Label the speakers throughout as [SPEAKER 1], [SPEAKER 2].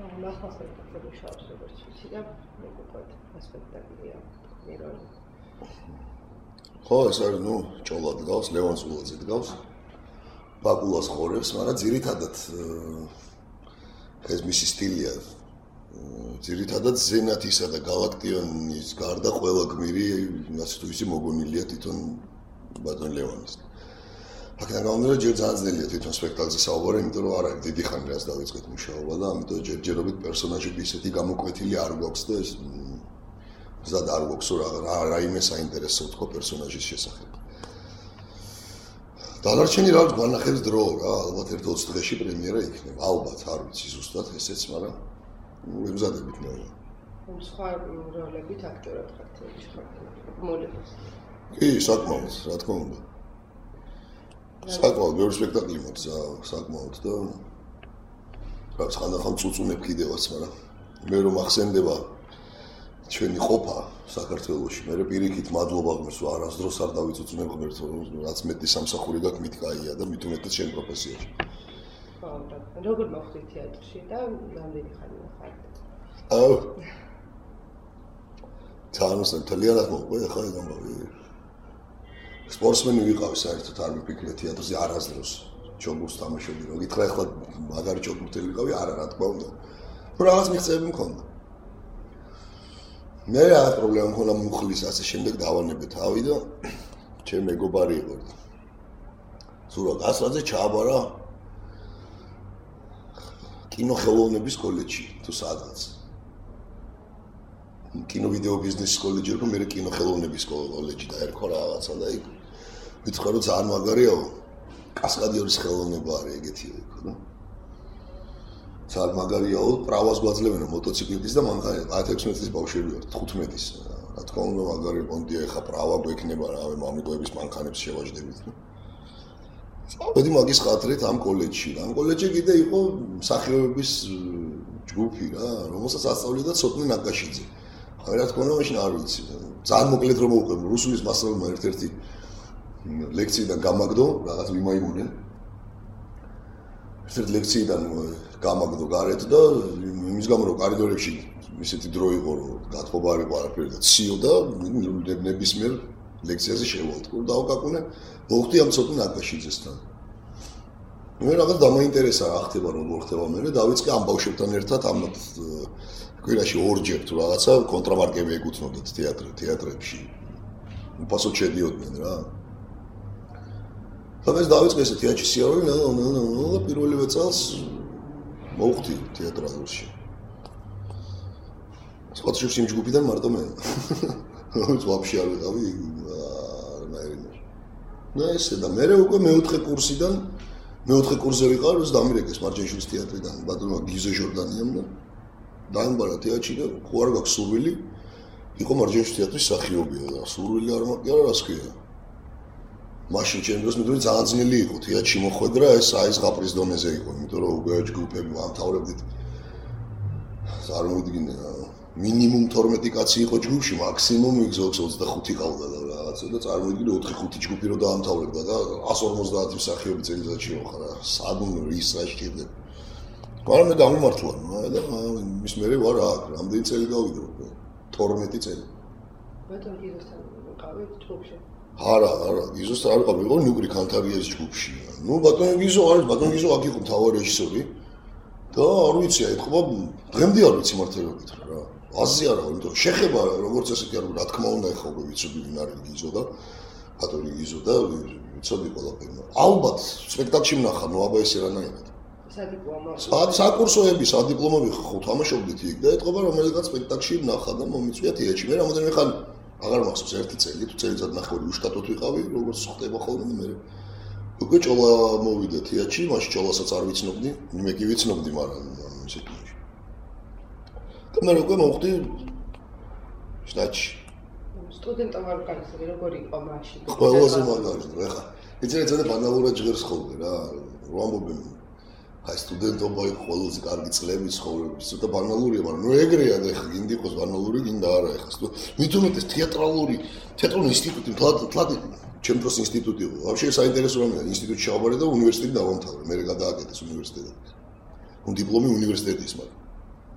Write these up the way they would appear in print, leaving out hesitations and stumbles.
[SPEAKER 1] ნახავს ერთ მუშაობს როგორც ვიცი და მეგობრად ასპექტაკლია მირონი.
[SPEAKER 2] ხო, ეს არის ჭოლა დგავს, ლევან სულაძე დგავს. ბაკულას ხორებს, მაგრამ ძირითადად ეს მისი სტილია. ძირითადად ზენათისა და გალაქტიონის გარდა ყველა გმირი, ასე თუ ისე მოგონილია თვითონ ბატონ ლევანის. აქედან გამომდინარე, ჯერ ძალიან ძნელია თვითონ სპექტაკლზე საუბარი, იმიტომ რომ არ არის დიდი ხანი რაც დავიწყეთ მუშაობა და ამიტომ ჯერჯერობით პერსონაჟები ისეთი გამოკვეთილი არ გვაქვს და ეს ზად არ გვაქვს რაიმე საინტერესო თქო პერსონაჟის შესახებ. დანარჩენი რა განახებს დრო რა, ალბათ 1-20 დღეში პრემიერა იქნება. ალბათ არ ვიცი ზუსტად ესეც, მაგრამ ვემზადებით მე.
[SPEAKER 1] სხვა როლებით აქტიურად ხართ მოლებს.
[SPEAKER 2] კი, საკმაოდ, რა თქმა უნდა. საკმაოდ ბევრი სპექტაკლი მაქვს, საკმაოდ და რაც ხანდახან წუწუნებ კიდევაც, მაგრამ მე რომ ახსენდება ჩვენი ყოფა საქართველოში, მე პირიქით მადლობა გმირს, არასდროს არ დავიწუწუნებ ღმერთს, რაც მეტი სამსახური გაქვს, მით კაია და მით უმეტეს შენ პროფესიაში.
[SPEAKER 1] ხო, როგორ მოხდით თეატრში და რამდენი ხანი ხართ?
[SPEAKER 2] თამაშს თლიანად მოყვე, ხა გამოვი. სპორტსმენი ვიყავი საერთოდ არ მიფიქრე თეატრზე არასდროს. ჯოგურს თამაშობდი, რომ გითხრა ახლა მაგარი ჯოგურთელი ვიყავი, არა რა თქმა უნდა. თუ რაღაც მიღწევები მქონდა. მე რა პრობლემა მქონდა მუხლის ასე შემდეგ დავანებე თავი და ჩემ მეგობარი იყო. სულ გასვლაზე ჩააბარა კინოხელოვნების კოლეჯში თუ სადღაც. კინო-ვიდეო ბიზნესის კოლეჯი იყო, მე კინოხელოვნების კოლეჯი დაერქვა რაღაცა და იქ ვიწყე რომ ძალიან მაგარიაო. კასკადიორის ხელოვნება არის ეგეთი იყო და ძალიან მაგარიაო, პრავას გვაძლევენ მოტოციკლების და მანქანა 16 წლის ბავშვები ვართ, 15-ის. რა თქმა უნდა მაგარი პონტია, ეხა პრავა გვექნება რა, მამიკოების მანქანებს შევაჯდებით. წავედი მაგის ხათრით ამ კოლეჯში. ამ კოლეჯში კიდე იყო მსახიობების ჯგუფი რა, რომელსაც ასწავლიდა ცოტნე ნაკაშიძე. აი რა თქმა უნდა მაშინ არ ვიცი. ძალიან მოკლედ რომ მოვუყვე, რუსულის მასწავლებელმა ერთ-ერთი ლექციიდან გამაგდო, რაღაც მიმაიმუნე. ერთ-ერთი ლექციიდან გამაგდო გარეთ და იმის გამო რომ კორიდორებში ისეთი დრო იყო რომ გათხოვა არ იყო არაფერი და ციო და ნებისმიერ ლექციაზე შევალთქო და დავკაკუნე მოხდი ამ ცოტნე ნაკაშიძესთან. მე რაღაც დამაინტერესა რა ხდება როგორ ხდება მე და დავიწყე ამ ბავშვებთან ერთად ამ კვირაში ორჯერ თუ რაღაცა კონტრამარკები ეკუთვნოდათ თეატრებში. უფასოდ შედიოდნენ რა. და მე დავიწყე ესე თეატრში სიარული და პირველივე წელს მოვხდი თეატრალურში. სპორტში იმ ჯგუფიდან მარტო მე. ვიც ვაფშე არ ვიყავი არანაირი. და ესე და მე უკვე მეოთხე კურსიდან მეოთხე კურსზე ვიყავ, როდის დამირეკეს მარჯანიშვილის თეატრიდან ბატონმა გიზო ჟორდანიამ და დაემბარა თეატრში და ხო არ გაქვს სურვილი იყო მარჯანიშვილის თეატრის მსახიობია და სურვილი არ მაქვს, არა რას ქვია. მაშინ ჩემ დროს მეტყვი ძალიან ძნელი იყო თეატრში მოხვედრა, ეს აი ზღაპრის დონეზე იყო, იმიტომ რომ უკვე ჯგუფები ამთავრებდით. წარმოუდგინე მინიმუმ 12 კაცი იყო ჯგუფში, მაქსიმუმ 25 ყავდა და რაღაცა და წარმოიდგინე 4-5 ჯგუფი რო დაამთავრებდა და 150 მსახიობი წელიწადში მოხდა. სადუნ ის რა შეიძლება. მაგრამ მე გამომართლა და მის მერე ვარ აქ, რამდენი წელი გავიდო? 12 წელი.
[SPEAKER 1] ბატონ გიზოსთან ვიყავით ჯგუფში.
[SPEAKER 2] არა, გიზოსთან არ ვიყავი, ვიყავი ნუკრი კანთარიას ჯგუფში. ბატონ გიზო არის, ბატონ გიზო აქ იყო მთავარი რეჟისორი. და არ ვიცი, ეთქობა დღემდე არ ვიცი მართლობით რა. აზი არა, იმიტომ შეხება როგორც ესეთი არ რა თქმა უნდა ეხლა უკვე ვიცოდი ვინ არის გიზო და ბატონი გიზო და ვიცოდი ყველაფერი. ალბათ სპექტაკლში ვნახა, აბა ეს რანაირად. სადიპლომო. საკურსოები, სადიპლომები ხო თამაშობდით იქ და ეთქობა რომელიღაც სპექტაკლში ვნახა და მომიწვია თეატრში. მე რამოდენიმე ხანი აღარ მახსოვს ერთი წელი თუ წელიწად ნახევარი უშტატოდ ვიყავი, როგორც ხდება ხოლმე მე. უკვე ჭოლა მოვიდა თეატრში, მაშინ ჭოლასაც არ ვიცნობდი, მე კი ვიცნობდი, მაგრამ ისეთი. და მე უკვე მოვხდი შტატში.
[SPEAKER 1] სტუდენტთა ორგანიზაცია როგორი იყო მაშინ?
[SPEAKER 2] ყველაზე მაგარი, ეხა ეცედა ბანალურად ჟღერს ხოლმე რა, რო ამბობენ აი სტუდენტობა იყო ყველაზე კარგი წლები ცხოვრების, ცოტა ბანალურია, მაგრამ ნუ ეგრეა და ეხა გინდა იყოს ბანალური, გინდა არა ეხა. მით უმეტეს თეატრალური ინსტიტუტი, თლად ჩემ დროს ინსტიტუტი იყო. ვაფშე საინტერესო რამეა, ინსტიტუტში ჩავაბარე და უნივერსიტეტი დავამთავრე, მე გადააკეთეს უნივერსიტეტი. დიპლომი უნივერსიტეტის, მაგრამ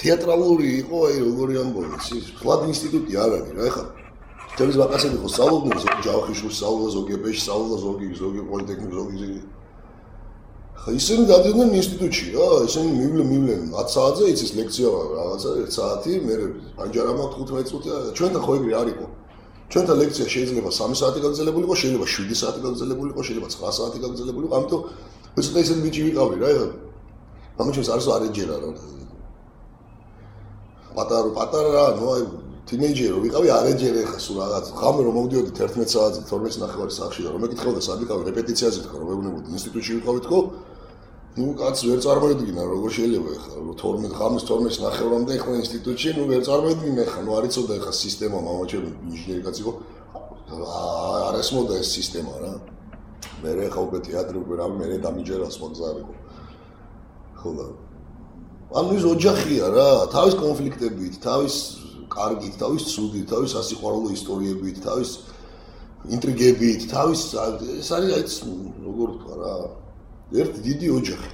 [SPEAKER 2] თეატრალური იყო, აი როგორი ამბობენ, ის ფლად ინსტიტუტი არ არის რა, ეხლა თემის ვაკაცები ხო სწავლობდნენ, ზოგი ჯავახიშვილს სწავლობდა, ზოგი ეპეში სწავლობდა, ზოგი პოლიტექნიკ, ზოგი ხა ისინი დადიოდნენ ინსტიტუტში რა, ისინი მივლენ 10 საათზე იცის ლექცია რაღაცა 1 საათი, მე ანჯარამა 15 წუთი, ჩვენთან ხო ეგრე არ იყო. ჩვენთან ლექცია შეიძლება 3 საათი გაგრძელებული იყო, შეიძლება 7 საათი გაგრძელებული იყო, შეიძლება 9 საათი გაგრძელებული იყო, ამიტომ მე ცოტა ისეთი ბიჭი ვიყავი რა, ეხლა ამაჩემს არის არეჯერა რა. პატარა რა, ნუ აი თინეიჯერი ვიყავი არეჯერ ეხლა სულ რაღაც ღამე რომ მოვდიოდით 11 საათზე 12 ნახევარი სახში და რომ მეკითხავდა სად ვიყავი რეპეტიციაზე თქო რომ მეუბნებოდი ინსტიტუტში ვიყავი თქო ნუ კაც ვერ წარმოედგინა როგორ შეიძლება ეხლა რომ 12 ღამეს 12 ნახევრამდე ეხლა ინსტიტუტში ნუ ვერ წარმოედგინა ეხლა ნუ არ იცოდა ეხლა სისტემა მამაჩემი ინჟინერი კაცი იყო არ ესმოდა ეს სისტემა რა მე ეხლა უკვე თეატრი უკვე რა მე დამიჯერას მოგზაურიყო ხო და ანუ ის ოჯახია რა თავის კონფლიქტებით თავის კარგით, თავის ცუდით, თავის სასიყვარულო ისტორიებით, თავის ინტრიგებით, თავის ეს არის აი როგორ ვთქვა რა, ერთი დიდი ოჯახი.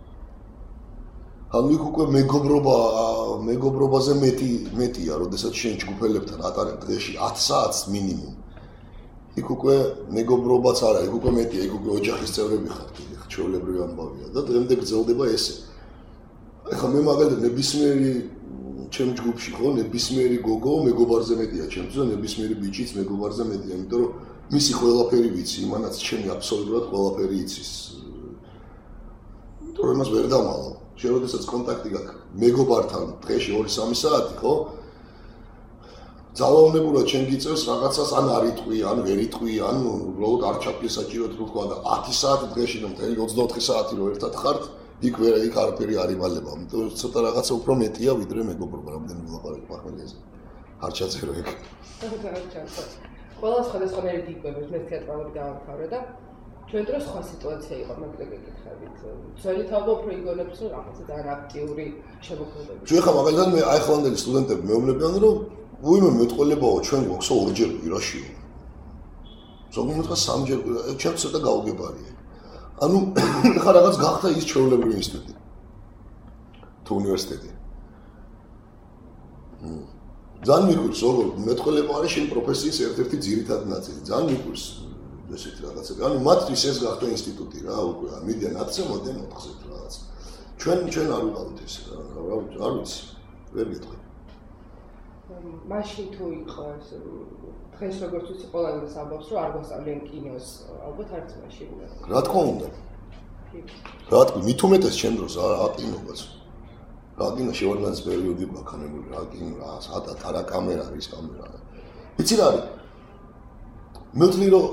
[SPEAKER 2] ანუ იქ უკვე მეგობრობაზე მეტია, როდესაც შენ ჯგუფელებთან ატარებ დღეში 10 საათს მინიმუმ. იქ უკვე მეგობრობაც არა, იქ უკვე მეტია, იქ უკვე ოჯახის წევრები ხარ, ხა ჩვეულებრივი ამბავია და დღემდე გრძელდება ესე. ეხლა მე მაგალითად ნებისმიერი ჩემ ჯგუფში ხო ნებისმიერი გოგო მეგობარზე მეტია ჩემთვის და ნებისმიერი ბიჭიც მეგობარზე მეტია იმიტომ რომ მისი ყველაფერი ვიცი იმანაც ჩემი აბსოლუტურად ყველაფერი იცის იმიტომ რომ იმას ვერ დამალავ შენ როდესაც კონტაქტი გაქვს მეგობართან დღეში 2-3 საათი ხო ძალაუნებურად შენ გიწევს რაღაცას ან არ იტყვი ან ვერ იტყვი ან უბრალოდ არ ჩაფიქრე საჭიროდ რო თქვა და 10 საათი დღეში და მთელი 24 საათი რო ერთად ხართ იქ არაფერი არ იმალება, იმიტომ ცოტა რაღაცა უფრო მეტია ვიდრე მეგობრობა, რამდენი ვილაპარაკო ახლა არ ჩაწერო ეგ.
[SPEAKER 1] ყველა სხვადასხვანაირი ტიპები, მე თეატრალური გამომხარე და ჩვენ დროს სხვა სიტუაცია იყო, მაგრამ გეკითხებით. ძველი თავი უფრო იგონებს, რომ რაღაცა ძალიან აქტიური შემოქმედება.
[SPEAKER 2] ჩვენ ხა მაგალითად მე აიხლანდელი სტუდენტები მეუბნებიან, რომ უიმე მეტყოლებაო ჩვენ გვაქვს ორჯერ კვირაშიო. ზოგი მოთქვა სამჯერ, ჩვენ ცოტა გაუგებარია. ანუ ხა რაღაც გახდა ის ჩვეულებრივი ინსტიტუტი თუ უნივერსიტეტი. ძალიან მიგვირს როგორ მეტყველება არის შენ პროფესიის ერთ-ერთი ძირითადი ნაწილი. ძალიან მიგვირს ესეთი რაღაცები. ანუ მათთვის ეს გახდა ინსტიტუტი რა, უკვე მიდიან 10-ზე მოდიან 4-ზე რაღაც. ჩვენ არ ვიყავით ეს რა ვიცი, ვერ გეტყვი.
[SPEAKER 1] მაშინ თუ იყო ეს დღეს როგორც ვიცი ყველას ამბობს რომ არ გვასწავლიან კინოს ალბათ არც მაშინ
[SPEAKER 2] რა თქმა უნდა რა თქმა მით უმეტეს ჩემ დროს რა კინოაც რა კინო შევარდნაძის პერიოდი ბაქანებული რა კინო რა სადაც არა კამერა არის კამერა ვიცი რა არის მე ვთვლი რომ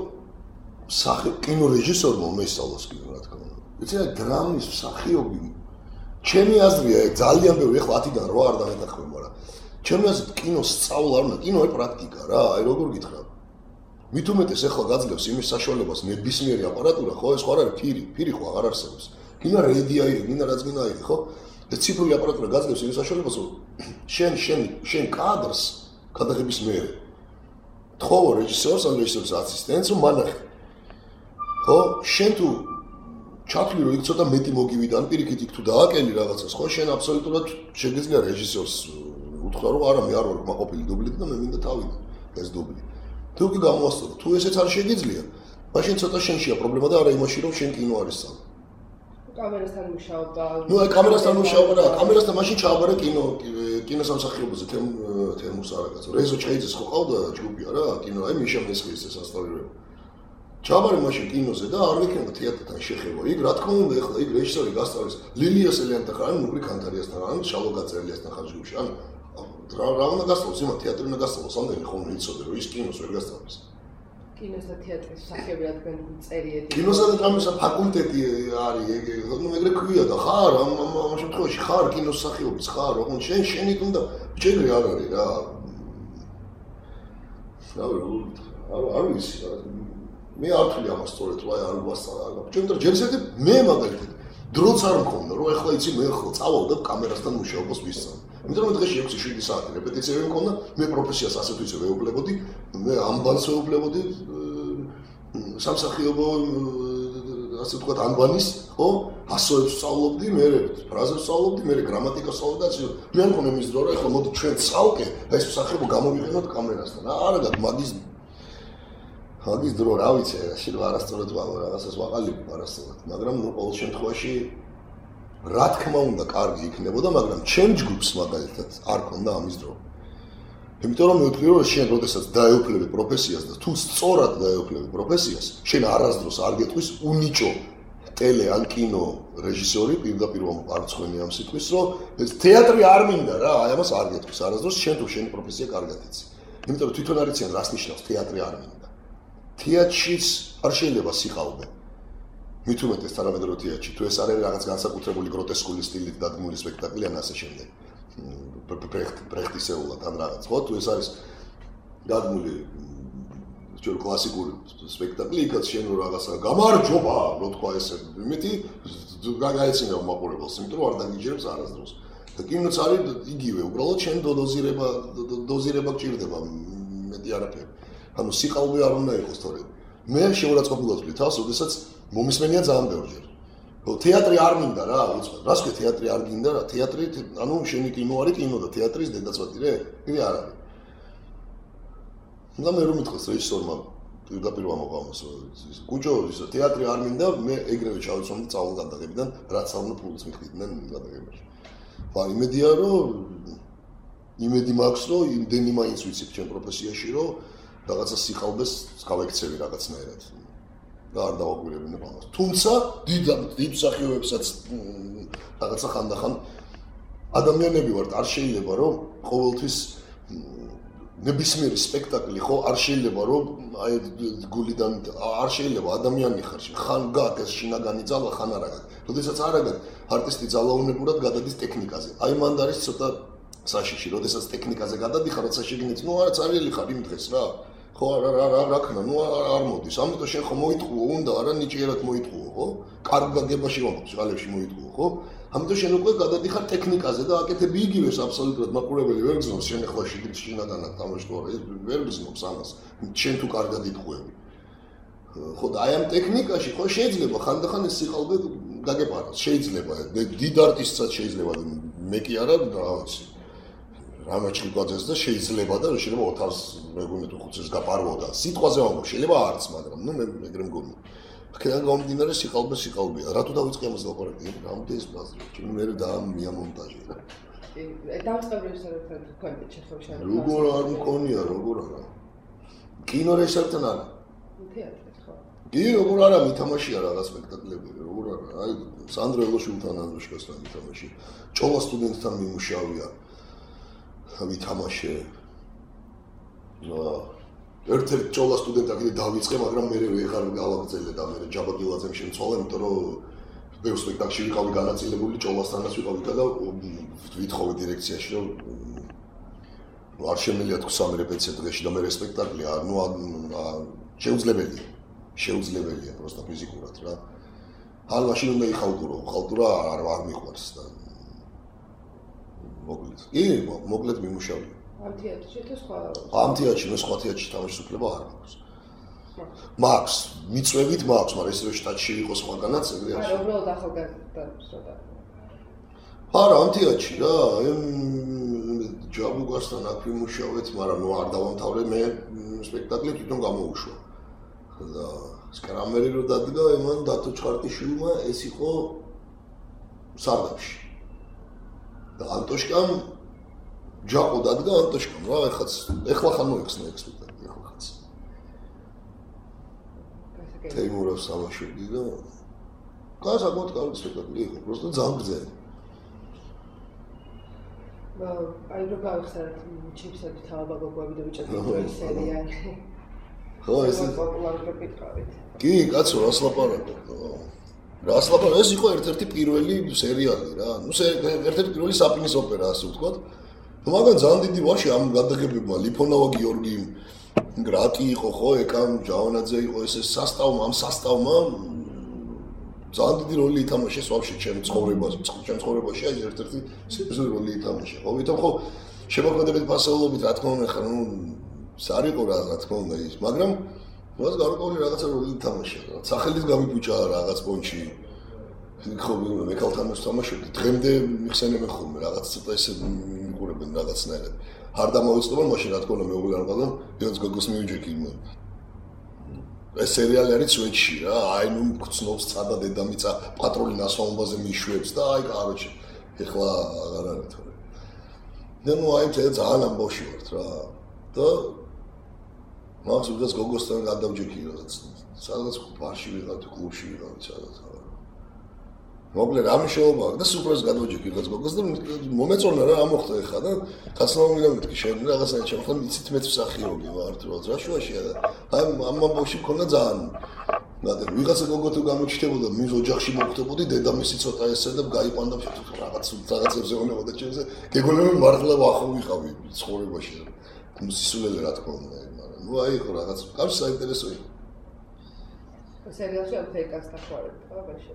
[SPEAKER 2] კინო რეჟისორმა უმესწავლოს კინო რა თქმა უნდა ვიცი რა დრამის მსახიობი ჩემი აზრია ძალიან ბევრი ახლა 10-დან 8 არ დამეთანხმება მაგრამ ჩემი აზრით კინოს სწავლა არ უნდა, კინო არის პრაქტიკა რა, აი როგორ გითხრა. მით უმეტეს ახლა გაძლევს იმის საშუალებას ნებისმიერი აპარატურა, ხო, ეს ხო არ არის ფირი ხო აღარ არსებობს. გინდა რედია იგი, გინდა რაც გინდა იგი, ხო? ეს ციფრული აპარატურა გაძლევს იმის საშუალებას, რომ შენ კადრს გადაღების მერე თხოვო რეჟისორს ან რეჟისორის ასისტენტს რომ მანახე. ხო? შენ თუ ჩათვლი რომ იქ ცოტა მეტი მოგივიდა, პირიქით იქ თუ დააკელი რაღაცას, ხო, შენ აბსოლუტურად შეგიძლია რეჟისორს უთხრა რომ არა მე არ ვარ მაყოფილი დუბლით და მე მინდა თავიდან ეს დუბლი. თუ კი გამოასწორო, თუ ესეც არ შეგიძლია, მაშინ ცოტა შენშია პრობლემა და არა იმაში რომ შენ კინო არის სწავლა.
[SPEAKER 1] კამერასთან მუშაობა.
[SPEAKER 2] ნუ აი კამერასთან მუშაობა რა, კამერასთან მაშინ ჩააბარა კინოსამსახიობოზე თემურს არაკაცო. რეზო ჩაიძეს ხო ყავდა ჯგუფია რა, კინო აი მიშა მესხის ეს ასწავლებელი. ჩააბარე მაშინ კინოზე და არ ვიქნება თეატრთან შეხება. იქ რა თქმა უნდა ეხლა იქ რეჟისორი გასწავლის ლილია სელიანთან ხარ, ნუკრი კანტარიასთან, ან შალო გაწერლიასთან ხარ ჯგუფში, ან რა უნდა გასწავლოს იმათ თეატრი უნდა გასწავლოს ამდენი ხომ იცოდე რომ ის კინოს ვერ გასწავლის.
[SPEAKER 1] კინოს და თეატრის მსახიობი რადგან წერიედი.
[SPEAKER 2] კინოსა და დრამის ფაკულტეტი არის ეგ ნუ ეგრე ქვია და ხარ ამ შემთხვევაში ხარ კინოს მსახიობიც ხარ ოღონ შენით უნდა ჯერი არ არის რა. არ ვიცი მე არ თვლი ამას სწორედ რა არ ვასწავლა. ჩემთვის ჯერისედი მე მაგალითად დროც არ მქონდა რომ ეხლა იცი მე ხო წავალ და კამერასთან მუშაობას ვისწავლე. იმიტომ რომ დღეში 6-7 საათი რეპეტიციები მქონდა, მე პროფესიას ასეთ ვიცი ვეუბნებოდი, მე ამბანს ვეუბნებოდი, სამსახიობო ასე ვთქვათ, ანბანის, ხო, ასოებს ვსწავლობდი, მე ფრაზებს ვსწავლობდი, მე გრამატიკას ვსწავლობდი და ჩვენ მქონე მის დრო, რა, ხო, მოდი ჩვენ ცალკე ეს სახება გამოვიყენოთ კამერასთან. არა, მაგის დრო, რა ვიცი, შეიძლება არასწორად რაღაცას ვაყალიბებ არასწორად, მაგრამ ნუ ყოველ შემთხვევაში რა თქმა უნდა, კარგი იქნებოდა, მაგრამ ჩემ ჯგუფს მაგალითად არ ქონდა ამის დრო. იმიტომ რომ მე ვთქვი, რომ შენ როდესაც დაეუფლები პროფესიას და თუ სწორად დაეუფლები პროფესიას, შენ არასდროს არ გეტყვის უნიჭო ტელე ან კინო რეჟისორი, პირდაპირ არცხვენი ამ სიტყვის, რომ ეს თეატრი არ მინდა რა, აი ამას არ გეტყვის არასდროს, შენ თუ შენი პროფესია კარგად იცი. იმიტომ რომ თვითონ არ იციან რას ნიშნავს თეატრი არ მინდა. თეატრშიც არ შეიძლება სიყალბე. მით უმეტეს თანამედროვე თეატრში, თუ ეს არის რაღაც განსაკუთრებული გროტესკული სტილით დადგმული სპექტაკლი ან ასე შემდეგ. ბრეხტისეულად ან რაღაც, ხო? თუ ეს არის დადგმული ჩვენ კლასიკური სპექტაკლი, იქაც შენ რაღაცა გამარჯობა, რო თქვა ესე, იმითი გაეცინა მაყურებელს, იმიტომ რომ არ დაგიჯერებს არასდროს. და კინოც არის იგივე, უბრალოდ შენ დოზირება გჭირდება, მეტი არაფერი. ანუ სიყალბე არ უნდა იყოს თორემ. მე შეურაცხყოფილად ვთვლი თავს, როდესაც მომისმენია ძალიან ბევრჯერ. თეატრი არ მინდა რა, უცბად. რას ქვია თეატრი არ გინდა რა? თეატრი, ანუ შენი კინო არის კინო და თეატრის დედაცვათი რე? იგი არ არის. და მე რომ მითხოს რეჟისორმა პირდაპირ მოყავმოს, კუჭო, ისო თეატრი არ მინდა, მე ეგრევე ჩავიცვამდი წავალ გადაღებიდან, რაც ავნო ფულს მიხდიდნენ გადაღებაში. მაგრამ იმედია რომ იმედი მაქვს, რომ იმდენი მაინც ვიცით ჩემ პროფესიაში, რომ რაღაცა სიყალბეს გავექცევი რაღაცნაირად. და არ დავაკვირებინებ ამას. თუმცა დიდ მსახიობებსაც რაღაცა ხანდახან ადამიანები ვართ, არ შეიძლება რომ ყოველთვის ნებისმიერი სპექტაკლი ხო არ შეიძლება რომ აი გულიდან არ შეიძლება ადამიანი ხარ, ხან გაგეს შინაგანი ძალა, ხან არა გაგ. როდესაც არ აგად არტისტი ძალაუნებურად გადადის ტექნიკაზე. აი მანდ არის ცოტა საშიში, როდესაც ტექნიკაზე გადადიხარ, როცა შეგინეთ, ნუ არა წარიელი ხარ იმ დღეს რა. ხო რა ქნა, ნუ არ მოდის. ამიტომ შენ ხო მოიტყუო, უნდა არა ნიჭიერად მოიტყუო, ხო? კარგ გაგებაში ვამბობ, ხალებში მოიტყუო, ხო? ამიტომ შენ უკვე გადადიხარ ტექნიკაზე და აკეთები იგივეს აბსოლუტურად მაყურებელი ვერ გზნობს, შენ ახლა შინაგანად თამაშობ, ვერ გზნობს ამას. შენ თუ კარგად იტყუები. ხო და აი ამ ტექნიკაში ხო შეიძლება ხანდახან ეს სიყალბე გაგეპაროს, შეიძლება დიდ არტისტსაც შეიძლება მე კი არა რა ვიცი. რამაჩხიკვაძეს და შეიძლება და შეიძლება ოთარს მეგონი თუ ხუცეს გაპარვოდა. სიტყვაზე ვამბობ, შეიძლება არც, მაგრამ ნუ მე ეგრე მგონი. აქედან გამომდინარე სიყალბეა. რატო დავიწყე ამას ლაპარაკი? რამდენი ეს ბაზრი. ჩემი მე და მიამონტაჟე რა.
[SPEAKER 1] დავწყებ რეჟისორთან კონტაქტი შეხვედრა.
[SPEAKER 2] როგორ არ მქონია, როგორ არა. კინო რეჟისორთან არა.
[SPEAKER 1] თეატრით ხო.
[SPEAKER 2] კი, როგორ არა, მითამაშია რაღაც სპექტაკლები, როგორ არა. აი, სანდრო ელოშვილთან ანდრუშკასთან მითამაში. ჭოლა სტუდენტთან მიმუშავია. ვითამაშე. ერთ-ერთ ჭოლა სტუდენტი აქედე დავიწყე, მაგრამ მე ვეღარ გავაგრძელე და მე ჯაბაგილაძემ შემცვალა, იმიტომ რომ ბევრ სპექტაკლში ვიყავი განაწილებული, ჭოლასთანაც ვიყავი და ვითხოვე დირექციაში, რომ არ შემიძლია თქვა სამი რეპეტიცია დღეში და მე სპექტაკლი არ, ნუ შეუძლებელია პროსტა ფიზიკურად რა. ან მაშინ უნდა იხალტურო, ხალტურა არ მიყვარს და მოკლედ მიმუშავია.
[SPEAKER 1] ამ თეატრში თუ სხვა?
[SPEAKER 2] ამ თეატრში, მე სხვა თეატრში თამაშის უფლება არ მაქვს. მაქვს, მიწვევით მაქვს, მაგრამ ესე რომ შტატში იყოს სხვაგანაც ეგრე არის.
[SPEAKER 1] არა, უბრალოდ ახალგაზრდებს რა.
[SPEAKER 2] არა, ამ თეატრში რა, ჯაბუგასთან აქ ვიმუშავეთ, მაგრამ ნუ არ დავამთავრე მე სპექტაკლი თვითონ გამოუშვა. და სკრამერი რო დადგა, იმან დათო ჩხარტიშვილმა ეს იყო სარდაფში. და ანტოშკამ ჯაყო დადგა ანტოშკამ რა ეხლა ხან მოიხსნა ეს სპექტაკლი ეხლა ხაც. თეიმუროვ სამაშვილი და საკმაოდ კარგი სპექტაკლი იყო, просто ძალიან გრძელი.
[SPEAKER 1] აი რო გავიხსენეთ ჩიპსები თავაბაგოები და ბიჭები სერიალი.
[SPEAKER 2] ხო ეს
[SPEAKER 1] პოპულარული პიტყავით.
[SPEAKER 2] კი, კაცო, რას ლაპარაკობ? ეს იყო ერთ-ერთი პირველი სერიალი რა. ნუ ერთ-ერთი პირველი საპინის ოპერა ასე ვთქვათ. მაგრამ ძალიან დიდი ვაში ამ გადაღებებმა ლიფონოვა გიორგი გრატი იყო ხო, ეკამ ჯავანაძე იყო ეს სასტავმა, ამ სასტავმა ძალიან დიდი როლი ითამაშეს ვაფშე ჩემ ცხოვრებაში, აი ერთ-ერთი სერიოზული როლი ითამაშა. ხო, ვითომ ხო შემოქმედებით ფასეულობით რა თქმა უნდა ხა ნუ არ იყო რა თქმა უნდა ის, მაგრამ მას გარკვეული რაღაცა როლი თამაშია. სახელით გამიბუჭა რაღაც პონჩი. ხო, მე ქალთანაც თამაშობდი. დღემდე მიხსენებენ ხოლმე რაღაც ცოტა ესე მიყურებენ რაღაცნაირად. არ დამოვიწყდება მაშინ რა თქმა უნდა მეუღლე არ მყავდა, ვიღაც გოგოს მივიჯექი. ეს სერიალი არის სვეჩი რა, აი ნუ გწნობს წადა დედამიწა პატრული ნასვამობაზე მიშვებს და აი კაროჩი. ეხლა აღარ არის თორე. და ნუ აი ძალიან ამბავში ვართ რა. და მას უბრალოდ გოგოსთან გადავჯექი რაღაც. სადაც ბარში ვიღავთ, კლუბში ვიღავთ სადაც. მოკლედ რა მნიშვნელობა აქვს და სუპრას გადავჯექი რაღაც გოგოს და მომეწონა რა მოხდა ეხლა და კაცნაუმინა მეთქი შენ რაღაცა ჩემთან იცით მეც მსახიობი ვარ თუ რა შუაშია და აი ამ ამბავში მქონდა ძალიან ნადა ვიღაცა გოგო თუ გამოჩნდებოდა მის ოჯახში მოხდებოდი დედამისი ცოტა ესე და გაიყვანდა რაღაცებზე ონებოდა ჩემზე გეგონები მართლა ვახო ვიყავი ცხოვრებაში სისულელე რა თქმა უნდა მაგრამ ნუ აი ხო რაღაც კარგი საინტერესოა
[SPEAKER 1] სერიალში ამ ფეიკას დახმარებით ხო ბაშე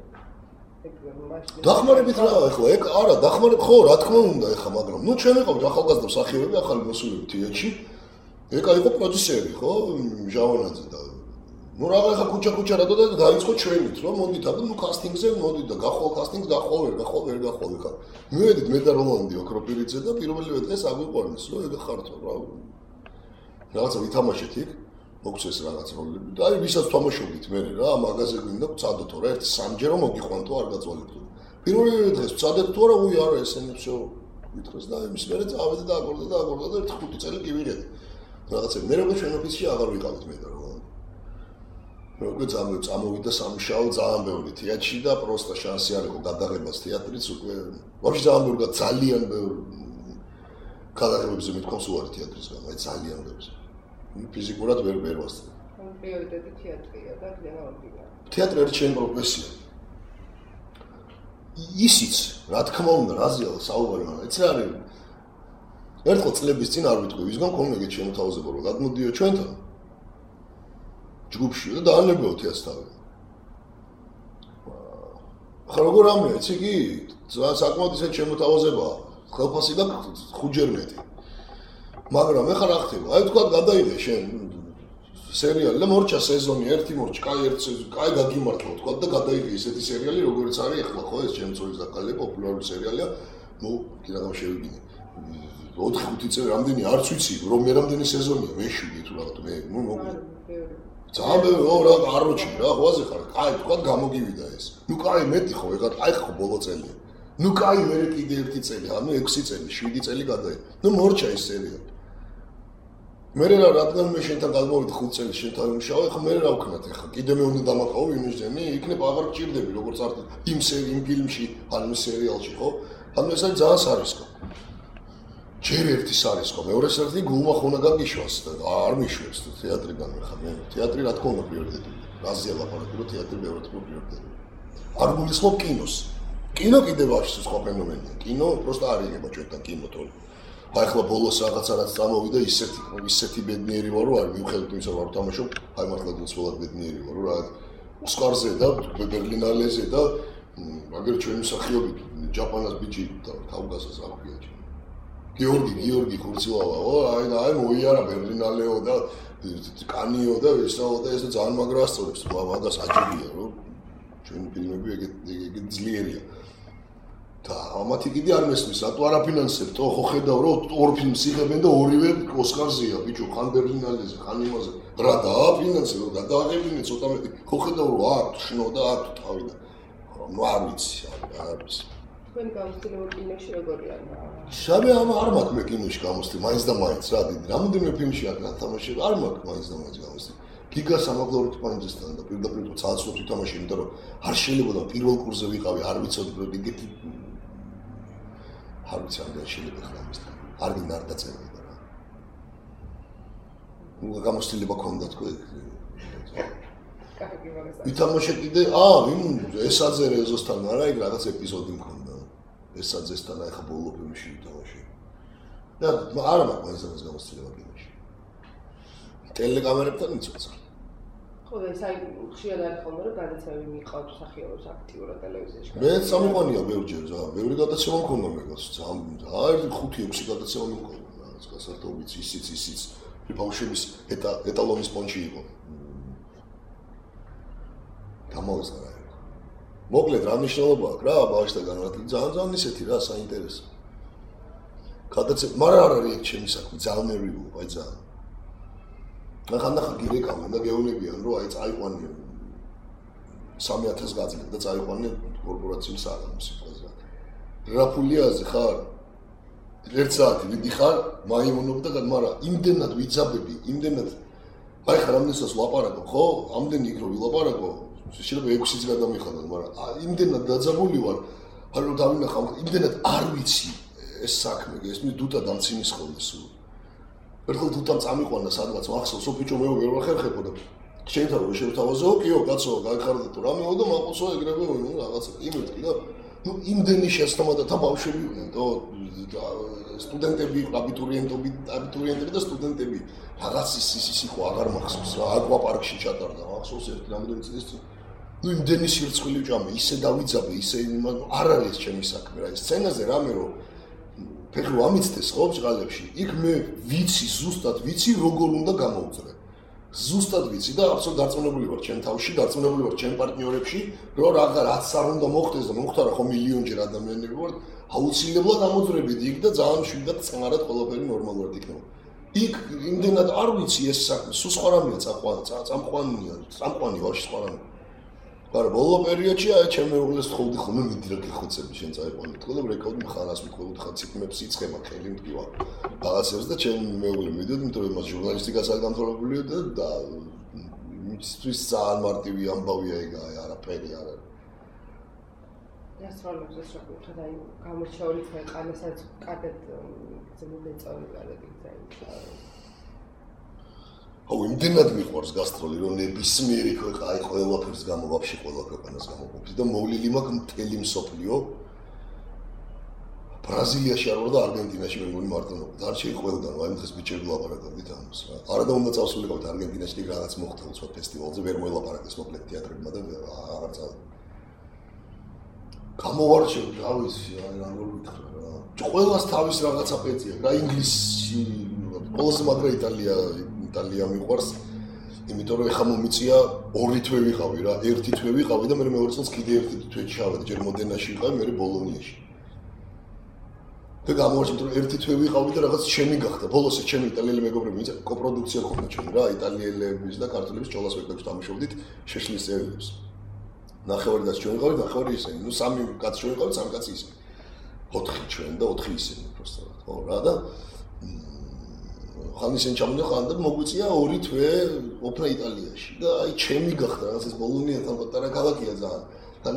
[SPEAKER 2] დახმარებით რა ეხლა ეგ არა დახმარებ ხო რა თქმა უნდა ეხლა მაგრამ ნუ ჩვენ ვიყავთ ახალგაზრდა მსახიობები ახალი მოსულები თეატრში ეგ იყო პროდიუსერი ხო ჟავანაძე და ნუ რაღა ეხლა ქუჩა რადო და დაიწყო ჩვენით რომ მოდით და ნუ კასტინგზე მოდით და გახვალ კასტინგს გახვალ ხა მივედით მე და რომანდი ოქროპირიძე და პირველივე დღეს აგვიყვანეს რომ ეგ ხართო რა რაღაცა ვითამაშეთ იქ მოგცეს რაღაც როლები და აი ვისაც თამაშობდით მე რა მაგაზე გვინდა ვწადოთ რა ერთი სამჯერო მოგიყვანთო არ გაწვალებთ პირველი დღეს ვწადეთ თუ არა უი არა ესენი всё ვითხრეს და იმის მერე წავედი და აგორდა და 5 წელი კი ვირედი რაღაცა მე როგორ ჩვენ ოფისში აღარ ვიყავით მე და რა როგორ წამოვიდა სამუშაო ძალიან ბევრი თეატრში და პროსტა შანსი არ იყო გადაღებას თეატრიც უკვე ვაფშე ძალიან ბევრი გადაღებებზე მithქვამს უარი თეატრის გამო აი ძალიან ბევრი ფიზიკურად ვერ ვასწავლე.
[SPEAKER 1] პრიორიტეტი თეატრია და გლევანტია.
[SPEAKER 2] თეატრი არის ჩემი პროფესია. ისიც, რა თქმა უნდა, რაზეა საუბარი, მაგრამ ეს არის ერთხელ წლების წინ არ ვიტყვი, ვისგან მქონდა ეგეთ შემოთავაზება, რომ გადმოდიო ჩვენთან. ჯგუფში და დაანებო თეატრს. ხა როგორ ამია, იცი კი? საკმაოდ ისეთ შემოთავაზებაა. ხელფასი და 5-ჯერ მეტი. მაგრამ ეხლა რა ხდება? აი თქვა გადაიღე შენ სერიალი და მორჩა სეზონი, ერთი მორჩა, კაი ერთი სეზონი, კაი გაგიმართლა თქვა და გადაიღე ესეთი სერიალი, როგორც არის ეხლა ხო ეს ჩემ წოლის დაკალე პოპულარული სერიალია. ნუ კი რაღაც შევიგინე. 4-5 წელი რამდენი არც ვიცი, რომ მე რამდენი სეზონია, მე 7 თუ რაღაც მე ნუ მოგვი. ძალიან ბევრი რა აროჩი რა, ხვაზე ხარ. კაი თქვა გამოგივიდა ეს. ნუ კაი მეტი ხო, ეხლა აი ხო ბოლო წელია. ნუ კაი მე კიდე ერთი წელი, ანუ 6 წელი, 7 წელი გადაიღე. ნუ მორჩა ეს სერიალი. მე რადგან მე შენთან გადმოვიდე 5 წელი შენთან ვიმუშაო, ეხლა მე რა ვქნათ ეხლა? კიდე მე უნდა დამაკავო ვინმესდენი, იქნებ აღარ გჭირდები როგორც არ იმ ფილმში, ან იმ სერიალში, ხო? ანუ ეს არის ძალიან სარისკო. ჯერ ერთი სარისკო, მეორე ერთი გულმა ხონა გაგიშვას და არ მიშვებს თეატრიდან ხარ მე. თეატრი რა თქმა უნდა პრიორიტეტია. რაზეა ლაპარაკი, რომ თეატრი მეორე პრიორიტეტია. არ გულისხმობ კინოს. კინო კიდე ვაშს სხვა ფენომენია. კინო просто არ იღება ჩვენთან კინო თორე. აი ახლა ბოლოს რაღაცა რაც წამოვიდა ისეთი ბედნიერი ვარ რომ არ მივხედავთ იმისა რომ არ ვთამაშობ აი მართლა გულწრფელად ბედნიერი ვარ რომ რა ოსკარზე და ბერლინალეზე და მაგერ ჩვენი მსახიობი ჯაპანას ბიჭი თავგასას აქვია გიორგი ხურცილავა აი მოიარა ბერლინალეო და კანიო და ესაო და ეს ძალიან მაგრა ასწორებს მაგას აჯობია რომ ჩვენი ფილმები ეგეთ ძლიერია და ამათი კიდე არ მესმის, რატო არ აფინანსებთ? ხო ხედავ რომ 2 ფილმს იღებენ და ორივე ოსკარზეა, ბიჭო, ხან ბერლინალეზე, ხან იმაზე. რა დააფინანსებ, რომ გადააღებინე ცოტა მეტი. ხო ხედავ რომ აქვს შნო და აქვს თავი და ნუ არ ვიცი, არ ვიცი.
[SPEAKER 1] თქვენ გამოცდილება კინოში როგორია?
[SPEAKER 2] შაბე არ მაქვს მე კინოში გამოცდი, მაინც და მაინც რა დიდი. რამოდენიმე ფილმში არ გათამაშებ, არ მაქვს მაინც და მაინც გამოცდი. გიგა სამაგლორი თვალინძესთან და პირდაპირ ცალსო თვითამაში, იმიტომ რომ არ შეიძლება და პირველ კურსზე ვიყავი, არ ვიცოდი რომ ეგეთი არ ვიცი ამდენ შეიძლება ხლა ამისთან. არ გინდა არ დაწერები რა. ნუ გამოცდილება ქონდა თქო ეგ.
[SPEAKER 1] კარგი მაგას.
[SPEAKER 2] ვითამაშე კიდე, ესაძე რეზოსთან, არა ეგ რაღაც ეპიზოდი მქონდა. ესაძესთან ახლა ბოლო ფილმში ვითამაშე. და არა მაქვს ეს გამოცდილება კინოში. ტელეკამერებთან იცოცა.
[SPEAKER 1] ხო და ეს აი ხშირად არის ხოლმე რომ გადაცემები მიყავთ მსახიობს აქტიურად ტელევიზიაში.
[SPEAKER 2] მე სამყაროა ბევრჯერ რა, ბევრი გადაცემა მქონდა მეგას, აი 5-6 გადაცემა მქონდა, რაღაც გასართობიც ისიც ბავშვების ეტალონის პონჩი იყო. გამოვეწყდა რა. მოკლედ რა მნიშვნელობა აქვს რა ბავშვთა განათლება ძალიან ისეთი რა საინტერესო. გადაცემა, მაგრამ არ არის ჩემი საქმე, ძალიან ნერვიულობა, აი ძალიან. ახლა გირეკავენ და გეუბნებიან რომ აი წაიყვანე 3000 გაძლებ და წაიყვანე კორპორაციულ საღამოს სიტყვაზე. რა ფულიაზე ხარ? 1 საათი მიდიხარ, მაიმუნობ და მაგრამ იმდენად ვიძაბები, იმდენად აი ხარ ამდენსაც ლაპარაკო, ხო? ამდენი იქ რო ვილაპარაკო, შეიძლება 6-იც გადამიხადო, მაგრამ იმდენად დაძაბული ვარ, რომ დავინახავ, იმდენად არ ვიცი ეს საქმე, ეს დუტა დამცინის ხოლმე სულ. ერთხელ დუტამ წამიყვანა სადღაც მახსოვს, ბიჭო მე ვერ ვახერხებო და შეიძლება რომ შევთავაზო, კიო, კაცო, გაიხარდა თუ რამეო და მაყოსო ეგრევე ვინმე რაღაცა იმეთქი და ну იმდენი შეცდომა და ბავშვები იყვნენ, სტუდენტები, აბიტურიენტები და სტუდენტები რაღაც ის იყო აღარ მახსოვს რა, აკვაპარკში ჩატარდა, მახსოვს ერთი რამდენი წლის წინ. ну იმდენი სირცხვილი ჭამე, ისე დავიძაბე, ისე არ არის ჩემი საქმე რა, სცენაზე რამე რომ ფეხი ამიცდეს ხო ბჭყალებში, იქ მე ვიცი, ზუსტად ვიცი როგორ უნდა გამოვწრე. ზუსტად ვიცი და აბსოლუტურად დარწმუნებული ვარ ჩემ თავში, დარწმუნებული ვარ ჩემ პარტნიორებში, რომ რაღაც არ უნდა მოხდეს და მომხდარა ხო მილიონჯერ ადამიანები ვარ, აუცილებლად ამოძრებით იქ და ძალიან შვიდად წყნარად ყველაფერი ნორმალურად იქნება. იქ იმდენად არ ვიცი ეს საქმე, სულ სხვა რამეა წამყვანი ვარ სხვა რამე. მაგრამ ბოლო პერიოდში აი ჩემ მეუღლეს თხოვდი ხოლმე მიდი რა გიხოცები შენ წაიყვანე თქო და რეკორდი მხარას მიტყველოდი ხა ციკმებს იწება ხელი მტკივა რაღაცებს და ჩემ მეუღლე მიდიოდი იმიტომ რომ მას ჟურნალისტიკას არ გამთვალებული და მისთვის ძალიან მარტივი ამბავია ეგ არაფერი არ არის
[SPEAKER 1] დასრულებს ეს როგორ და აი გამორჩეული ქვეყანასაც კარგად ზემოდეწავი კარგად იქცა
[SPEAKER 2] აუ იმდენად მიყვარს გასტროლი რომ ნებისმიერი ქვეყანა აი ყველაფერს გამო ვაფშე ყველა ქვეყანას გამოყოფს და მოვლილი მაქვს მთელი მსოფლიო ბრაზილიაში არ ვარ და არგენტინაში მე მგონი მარტო დარჩი ყველგან აი დღეს ბიჭები ლაპარაკობდით ამას რა არა და უნდა წავსულიყავთ არგენტინაში რაღაც მოხდა უცბად ფესტივალზე ვერ მოელაპარაკეს მოკლედ თეატრებმა და აღარ წავ გამოვარჩევ რა ვიცი აი როგორ ვიტყვი რა ყველას თავის რაღაცა პეწია რა ინგლისი ყველაზე მაგრა იტალია მიყვარს, იმიტომ რომ ეხა მომიწია 2 თვე ვიყავი რა, 1 თვე ვიყავი და მე მეორე წელს კიდე 1 თვე ჩავედი, ჯერ მოდენაში ვიყავი, მე ბოლონიაში. და გამოვარჩინე რომ 1 თვე ვიყავი და რაღაც ჩემი გახდა. ბოლოს ჩემი იტალიელი მეგობრები მიწა კოპროდუქცია ქონდა ჩემი რა, იტალიელების და ქართველების ჭოლა სპექტაკლს თამაშობდით შეშლის წევრებს. ნახევარი და ჩვენ ვიყავით, ნახევარი ისინი. ну 3 კაცი ჩვენ ვიყავით, 3 კაცი ისინი. 4 ჩვენ და 4 ისინი просто ხო რა და ხან ისინი ჩამონახან და მოგვიწია 2 თვე ოფნა იტალიაში და აი ჩემი გახდა რაღაც ეს ბოლონიათან პატარა ქალაქია ძალიან. თან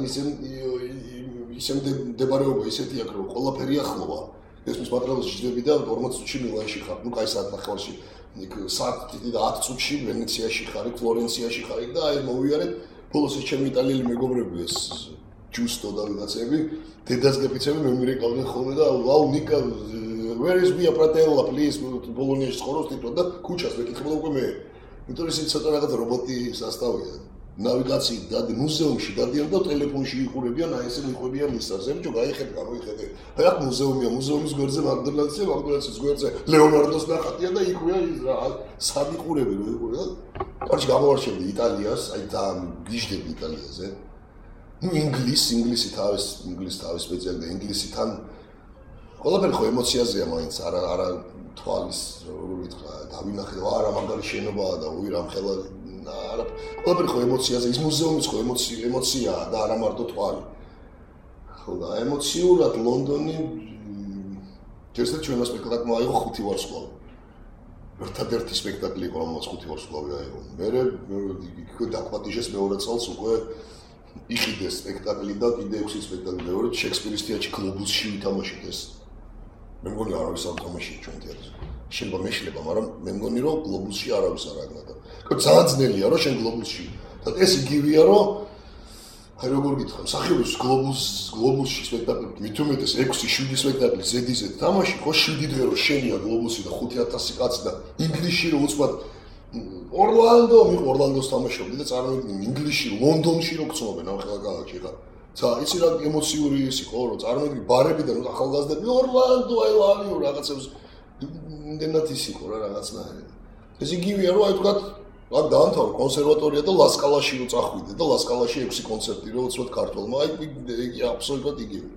[SPEAKER 2] ისე მდებარეობა ისეთი აქვს რომ ყველაფერი ახლოა. ესმის მატრიალში ჯდები და 40 წუთში მილანში ხარ. ну კაი საათნახევარში იქ საათი და 10 წუთში ვენეციაში ხარ, ფლორენციაში ხარ და აი მოვიარეთ ბოლოს ჩემი იტალიელი მეგობრები ეს ჯუსტო და ვიღაცები დედას გეფიცები მე მირეკავდნენ ხოლმე და ვაუ ნიკა where is via Pratella please ბოლონიაში ცხოვრობს თვითონ და ქუჩას მეკითხებოდა უკვე მე იმიტომ რომ ისინი ცოტა რაღაც რობოტი სასტავია ნავიგაციით დადი მუზეუმში დადიან და ტელეფონში იყურებიან აი ესე მიყვებიან ისარზე ბიჭო გაიხედე გამოიხედე აი აქ მუზეუმია მუზეუმის გვერდზე მაგდალაცის გვერდზე ლეონარდოს ნახატია და იქვეა ის რა სად იყურები რო იყურე კარჩი გამოვარჩევდი იტალიას აი ძალიან გიждები იტალიაზე ну ინგლისი თავის სპეციალია ინგლისიდან ყველაფერი ხო ემოციაზეა მაინც არა თვალის როგორ ვიტყვა დავინახე არა მაგარი შენობაა და უი რამხელა არა ყველაფერი ხო ემოციაზე ის მუზეუმიც ხო ემოციაა და არა მარტო თვალი ხო და ემოციურად ლონდონი ჯერჯერობით ჩვენმა სპექტაკლმა აიღო 5 ვარსკვლავი ერთადერთი სპექტაკლი იყო რომელსაც 5 ვარსკვლავი აიღო მე იქ დაკვატიჟეს მეორე წელს უკვე იყიდეს სპექტაკლი და კიდე 6 სპექტაკლი მეორე შექსპირის თეატრში გლობუსში ვითამაშეთ ეს მე მგონი არავის არ თამაშია ჩვენ თეატრზე შეიძლება მეშლება მაგრამ მე მგონი რომ გლობუსში არავის არ აგნადა ძალიან ძნელია რომ შენ გლობუსში და ეს იგივეა რომ აი როგორ გითხრა მსახიობის გლობუსში სპექტაკლი მithumetes 6-7 სპექტაკლი ზედიზე თამაში ხო 7 დღე რომ შენია გლობუსი და 5000 კაცი და ინგლისში რომ უცბად ორლანდოს თამაშობდი და წარმოიდგინე ინგლისში ლონდონში რო გწნობენ ამ ხელგალაკში ხარ იცი რა ემოციური ის იყო რომ წარმოიდგინე ბარებიდან ახალგაზრდები ორლანდო I love you რაღაცებს იმდენად ის იყო რა რაღაცნაირად ეს იგივეა რომ აი თქვა აქ დაამთავრა კონსერვატორია და ლასკალაში რო წახვიდე და ლასკალაში 6 კონცერტი რო უცბად ქართულმა, აი აბსოლუტურად იგივე.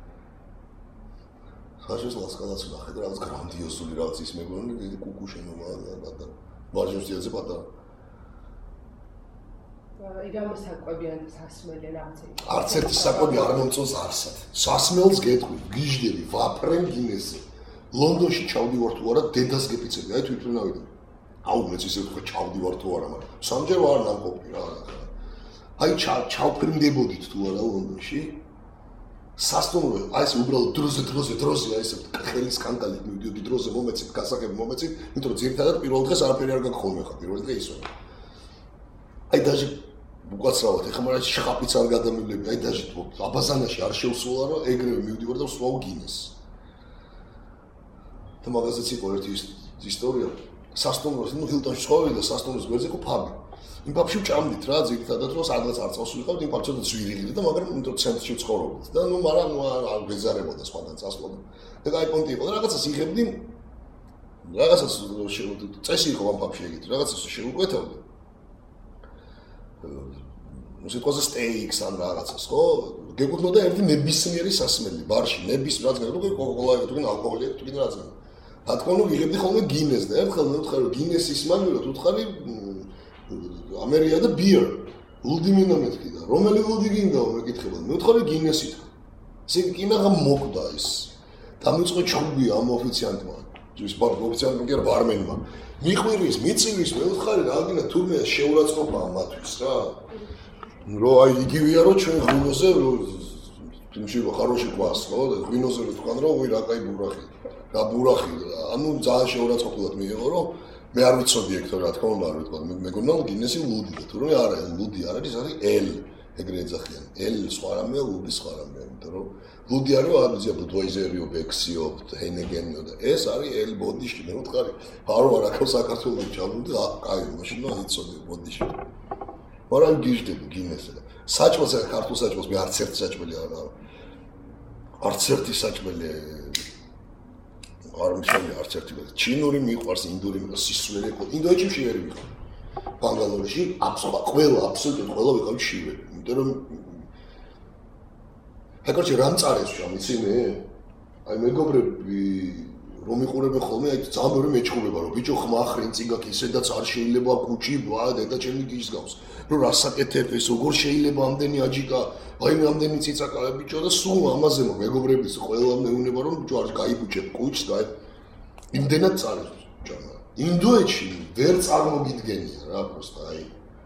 [SPEAKER 2] ხაშეს ლასკალას ნახე და რაღაც გრანდიოზული რაღაც ის მეგონი კუკუშენობა და მარჯვენშიაზე პატარა.
[SPEAKER 1] იგავე საკვებიან სასმელი რაღაცა.
[SPEAKER 2] არც ერთი საკვები არ მომწონს არსად. სასმელს გეტყვი, გიჟდები, ვაფრენ გინესზე. ლონდონში ჩავდივარ თუ არა, დედას გეპიცები, აი თვითმფრინავიდან. აუ მეც ისე ვთქვა ჩავდივარ თუ არა, მაგრამ სამჯერ ვარ ნამყოფი რა. აი ჩავფრინდებოდით თუ არა ლონდონში. სასტუმრო, აი ეს უბრალოდ დროზე, აი ეს ხელის კანკალით მივიდიოდი დროზე მომეცით, გასაგები მომეცით, იმიტომ რომ ძირითადად პირველ დღეს არაფერი არ გაგხოვნე ხა, პირველ დღე ისო. აი დაჟე უკაცრავად, ეხლა მაგრამ შხაპიც არ გადამივლები, აი დაჟე აბაზანაში არ შევსულა, რომ ეგრევე მივდივარ და ვსვავ გინეს. და მაგაზეც იყო ერთი ისტორია. სასტუმროს, ნუ ჰილტონში ცხოვრობდი და სასტუმროს გვერდზე იყო ფაბი. იმ ფაბში ვჭამდით რა, ძირითადად რომ სადღაც არწავს ვიყავთ, იმ ფაბში ცოტა ძვირილი და მაგრამ იმიტომ ცენტრში ვცხოვრობდით და ნუ მაგრამ არ გვეზარებოდა სხვაგან წასვლა. და აი პონტი იყო და რაღაცას იღებდი. რაღაცას წესი იყო ამ ფაბში ეგეთი, რაღაცას შევუკვეთავდი. სიტყვაზე სტეიქს ან რაღაცას, ხო? გეკუთვნოდა ერთი ნებისმიერი სასმელი, ბარში, რაც გეკუთვნოდა კოკა-კოლა, თუ ალკოჰოლი, თუ რაც. რა თქმა უნდა, იღებდი ხოლმე გინეს და ერთხელ მე ვთხარი, რომ გინესის მაგალითად ვთხარი ამერია და ბიერ. ლუდი მინდა მეთქი და რომელი ლუდი გინდაო მეკითხება. მე ვთხარი გინესით. ესე კინაღა მოკვდა ის. დამიწყო ჩხუბი ამ ოფიციანტმა. ის ოფიციანტმა კი არა ბარმენმა. მიყვირის, მიწივის, მე ვთხარი რა გინდა თურმე შეურაცხყოფაა მათთვის რა. რო აი იგივეა რომ ჩვენ ღვინოზე თუმში ხაროში ყვას ხო და ღვინოზე რო თქვან რომ ვი რა კაი ბურახი რა ბურახი ანუ ძალიან შეურაცხყოფილად მიიღო რომ მე არ ვიცოდი ეგ რა თქმა უნდა არ ვიტყვა მეგონა გინესი ლუდი და თურმე არა ლუდი არ არის არის ელ ეგრე ეძახიან ელ სხვა რამეა ლუდი სხვა რამეა იმიტომ რომ ლუდი არის აბზია ბუდვაიზერიო ბექსიო ჰენეგენიო და ეს არის ელ ბოდიში მე ვთქვარი არო არა ხო საქართველოს ჩავდივდი კაი მაშინ ნუ იცოდი ბოდიში მაგრამ გიჟდები გინესზე. საჭმელს ქართულ საჭმელს მე არც ერთი საჭმელი არ არა. არც ერთი საჭმელი არ მშენია არც ერთი. ჩინური მიყვარს, ინდური მიყვარს, სისულელი იყო. ინდოეთში შივერი ვიყავ. ბანგალორში აბსოლუტურად ყველა ვიყავ შივერი. იმიტომ რომ აკორჩი რამ წარეს შამ იცი მე? აი მეგობრები რომ იყურებენ ხოლმე აი ძალიან ბევრი მეჩხუბება რომ ბიჭო ხმახრინ წიგაკი ისედაც არ შეიძლება კუჩი და ჩემი გის გავს რომ რასაკეთებ ეს როგორ შეიძლება ამდენი აჯიკა აი ამდენი ციცაკა ბიჭო და სულ ამაზე მეგობრების ყველა მეუნება რომ ბიჭო არ გაიბუჭებ კუჩს და იმდენად წარეს ჯანა ინდოეთში ვერ წარმოგიდგენია რა პროსტა აი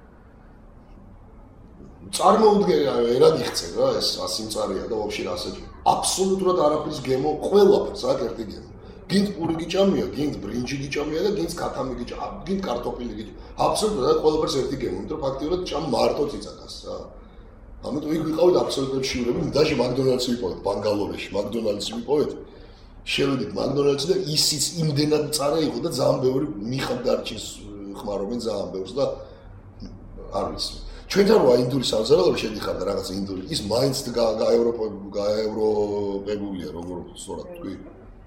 [SPEAKER 2] წარმოუდგენია ერად იხცენ რა ეს ასიმწარია და ვაფშე რასაც აბსოლუტურად არაფრის გემო ყველაფერს აქ ერთი გემო გინდ პური გიჭამია, გინდ ბრინჯი გიჭამია და გინდ კათამი გიჭამია, გინდ კარტოფილი გიჭამია. აბსოლუტურად ყველაფერს ერთი გემო, იმიტომ რომ ფაქტიურად ჭამ მარტო ციცაკას რა. ამიტომ იქ ვიყავით აბსოლუტურად შიურები, даже მაკდონალდსი ვიპოვეთ ბანგალორეში, მაკდონალდსი ვიპოვეთ. შევედით მაკდონალდსში და ისიც იმდენად წარა იყო და ძალიან ბევრი მიხარდარჩის ხმარობენ ძალიან ბევრს და არ ვიცი. ჩვენთან რა ინდური სამზარეულო შედიხარ და რაღაც ინდური ის მაინც გაევროპებულია როგორ სწორად თქვი.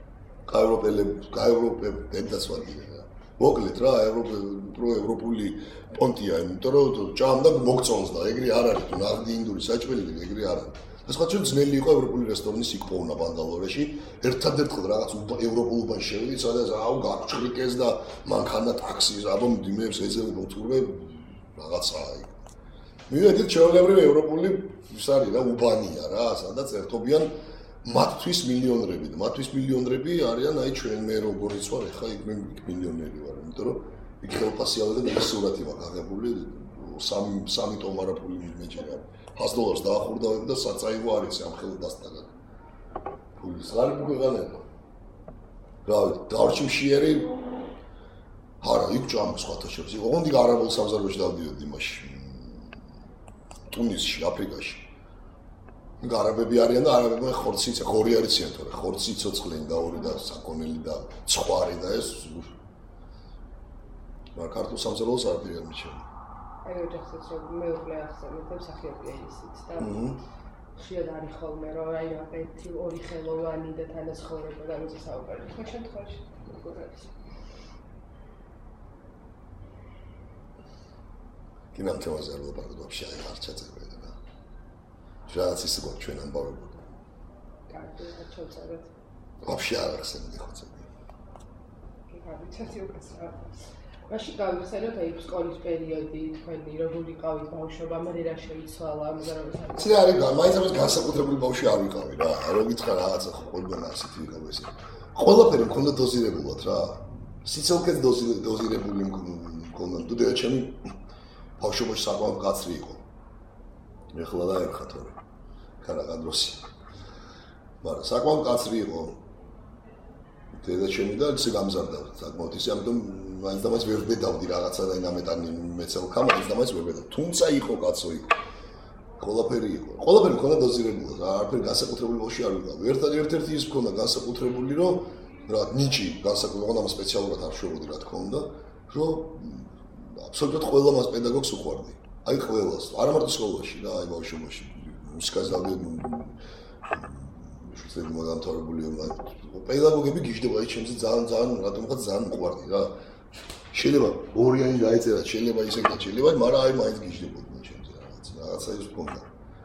[SPEAKER 2] გაევროპებდაც ვარგინე რა. მოკლედ რა, ევროპული პონტია, იმიტომ რომ ჭამდა მოგწონს და ეგრე არ არის, თუ ნაღდი ინდური საჭმელი ეგრე არ არის. ეს ხაჭო ძნელი იყო ევროპული რესტორნის იქ პოვნა ბანგალორეში. ერთადერთხელ რაღაც ევროპულ უბანში შევიდით, სადაც აუ გაგჭრიკეს და მანქანა ტაქსის, აბა მდიმეებს ეძებო თურმე რაღაცაა იქ. მივედით ჩვეულებრივი ევროპული ის არის რა, უბანია რა, სადაც ერთობიან მათთვის მილიონრები და მათთვის მილიონრები არიან აი ჩვენ მე როგორიც ვარ ეხა იქ მე მილიონერი ვარ იმიტომ რომ იქ ხელფასიალზე და სურათი მაქვს აღებული 3 ტომარა ფული მეჯერა $100 დაახურდა და საწაიღო არის ამ ხელდასტაგად ფულის არ მიგეღანება რა დარჩიმშიერი არა იქ ჭამ სხვათა შორის იყო ოღონდ არაბულ სამზარეულოში დავდიოდი იმაში ტუნისში აფრიკაში გარაბები არიან და არაბებმა ხორცი ღორი არიციან თორე ხორცი ცოცხლენი და ორი და საკონელი და ცხვარი და ეს მაგრამ ქართულ სამზარეულოს არაფერი არ მიჩვენა
[SPEAKER 1] აი ოჯახსაც რომ მეუღლე ახსენეთ მსახიობია ისიც და შეიძლება არის ხოლმე რომ აი ერთი ორი ხელოვანი და თანაცხოვრება და ამაზე საუბარი ხო შემთხვევაში როგორ არის
[SPEAKER 2] კინომ თემაზე არ ვლაპარაკობ, вообще არ ჩაწერე და. რაც ის იყო ჩვენ ამბავებო.
[SPEAKER 1] კარგი, ჩავწერეთ.
[SPEAKER 2] вообще არ ახსენდი ხო წები.
[SPEAKER 1] გავიცანი უკაცრავ. მაშინ გავიხსენოთ აი სკოლის პერიოდი, თქვენი როგორი ყავით ბავშვობა, მე რა შეიცვალა, ამაზე
[SPEAKER 2] ცი არის, მაინც ამას განსაკუთრებული ბავშვი არ ვიყავი რა. რო გითხრა რაღაცა ხო ყველგან ასეთი ვიყავ ესე. ყველაფერი მქონდა დოზირებულად რა. სიცოცხლე დოზირებული მქონდა. დუდა ჩემი ბავშვობაში საკმაოდ კაცრი იყო. ეხლა დაერხა თორე. კარაგადროსი. მაგრამ საკმაოდ კაცრი იყო. დედა ჩემი და ისე გამზარდა საკმაოდ ისე, ამიტომ მაინც და მაინც ვერ ვბედავდი რაღაცა და ინამეტანი მეცელქა, მაინც და მაინც ვერ ვბედავდი. თუმცა იყო კაცო იყო. ყველაფერი იყო. ყველაფერი მქონდა დოზირებულად. არაფერი განსაკუთრებული ბავშვი არ ვიყავ. ერთ-ერთი ის მქონდა განსაკუთრებული, რომ რა ნიჭი განსაკუთრებული, ამ სპეციალურად არ შევოდი რა თქმა უნდა, რომ აბსოლუტურად ყველა მას პედაგოგს უყვარდი. აი ყველას, არა მარტო სკოლაში რა, აი ბავშვობაში. მუსიკას დავდები შეიძლება მოგამთავრებული ვარ. პედაგოგები გიждდება ის ჩემზე ძალიან რატომღაც ძალიან უყვარდი რა. შეიძლება ორიანი დაეწერა, შეიძლება ისე და შეიძლება, მაგრამ აი მაინც გიждდებოდნენ ჩემზე რაღაცა ის მქონდა.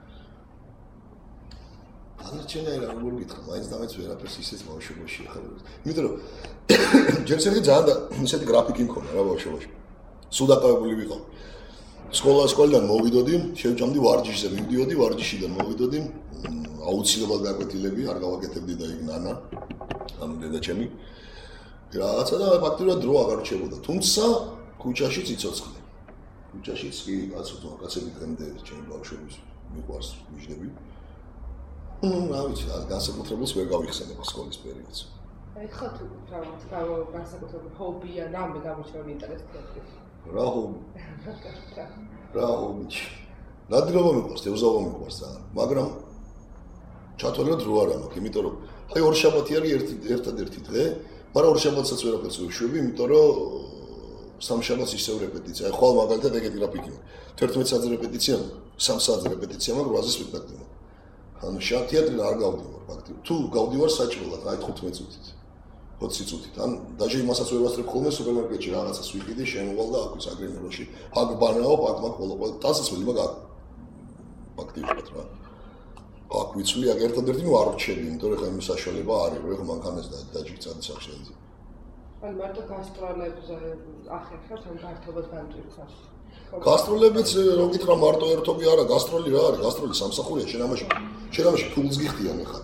[SPEAKER 2] დანარჩენია რა როგორ გითხრა, მაინც და მაინც ვერაფერს ისეც ბავშვობაში ახლა. იმიტომ რომ ჯერ ძალიან ისეთი გრაფიკი მქონდა რა ბავშვობაში. სულ დაკავებული ვიყავ. სკოლიდან მოვიდოდი, შევჭამდი ვარჯიშზე, მივდიოდი ვარჯიშიდან მოვიდოდი. აუცილებლად გაკვეთილები არ გავაკეთებდი და იქ ნანა ამ დედა ჩემი რაღაცა და ფაქტობრივად დრო აღარ რჩებოდა. თუმცა ქუჩაში ციცოცხლე. ქუჩაშიც კი კაცები დღემდე ჩემი ბავშვობის მიყვარს მიждები. რა ვიცი, განსაკუთრებულს ვერ გავიხსენებ სკოლის პერიოდს.
[SPEAKER 1] აი ხა თუ განსაკუთრებული ჰობი ან რამე გამოჩვენი ინტერესი აქვს.
[SPEAKER 2] რა ჰობი? რა ჰობი? ნადირობა მიყვარს, ევზავა მიყვარს ძალიან, მაგრამ ჩათვალოთ რო არა მაქვს, იმიტომ რომ აი ორ შაბათი არის ერთადერთი დღე, მაგრამ ორ შაბათსაც ვერაფერს ვერ შვები, იმიტომ რომ სამშაბათს ისევ რეპეტიცია. აი ხვალ მაგალითად ეგეთი გრაფიკი. 11 საათზე რეპეტიცია, 3 საათზე რეპეტიცია, მაგრამ 8-ზე სპექტაკლი. ანუ თეატრიდან არ გავდივარ ფაქტობრივად. თუ გავდივარ საჭმელად, აი 15 წუთით. 20 წუთით. ან დაჟე იმასაც ვერ ვასწრებ ხოლმე სუპერმარკეტში რაღაცას ვიყიდი, შემოვალ და აკვის აგრემეროში. აქ ბანაო, აქ მაგ ყველა ტასის ველი მაგ ფაქტობრივად რა. აქ ვიცვლი აქ ერთადერთი ნუ არ რჩები, იმიტომ რომ ხა იმის საშუალება არის, რომ ეხა მანქანას დაჯიქცადი სახშენზე.
[SPEAKER 1] ან მარტო გასტროლებზე ახერხებთ ან გართობას განწირხავს.
[SPEAKER 2] გასტროლებიც რო გითხრა მარტო ერთობი არა, გასტროლი რა არის? გასტროლი სამსახურია, შენ ამაში ფულს გიხდიან ეხა.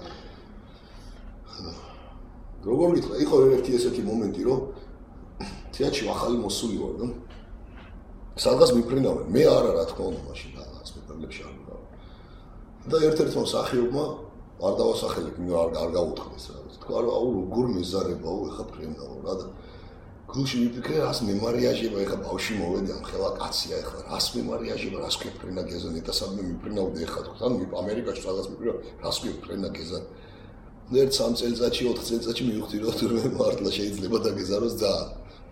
[SPEAKER 2] როგორ გითხრა, იყო ერთი ესეთი მომენტი, რომ თეატრში ახალი მოსული ვარ, ნუ სადღაც მიფრინავენ. მე არა რა თქმა უნდა მაშინ და სპექტაკლებში არ ვიყავ. და ერთ-ერთმა მსახიობმა არ დავასახელებ, არ გაუთხრეს რა. თქვა რომ აუ როგორ მეზარებაო, ეხა ფრენაო რა და გულში მიფიქრე, რას მემარიაჟება, ეხა ბავშვი მოვედი ამ ხელა კაცია ეხლა, რას მემარიაჟება, რას ქეფრენა გეზანი და სადმე მიფრინავდი ეხა თქვა, ანუ ამერიკაში სადღაც მიფრინავ, რას ქეფრენა გეზანი. ერთ 3 წელიწადში, 4 წელიწადში მივხვდი რომ თურმე მართლა შეიძლება დაგეზაროს ძალიან.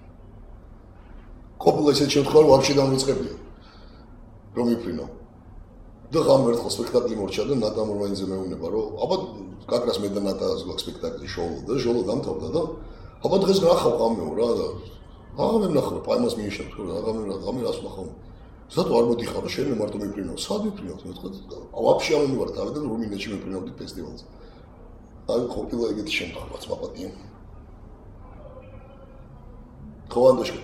[SPEAKER 2] ყოფილა ისეთ შემთხვევაში რომ ვაფშე დამიწყებია. რომ მიფრინავ. და ღამ ერთხელ სპექტაკლი მორჩა და ნატა მორვაინზე მეუბნება რომ აბა გაკრას მე და ნატას გვაქვს სპექტაკლი შოუ და ჟოლო დამთავრდა და აბა დღეს ნახავ ღამეო რა და აღამე ნახავ პაიმას მიიშევ თუ რა ღამე რას ნახავ ზატო არ მოდიხარ რა შენ მარტო მიფრინავ სად მიფრინავ მეთქვა ვაფშე არ მომივარ თავიდან რუმინეთში მიფრინავდი ფესტივალზე აი ყოფილა ეგეთი შემთხვევაც მაპატია ხო ანდაშკა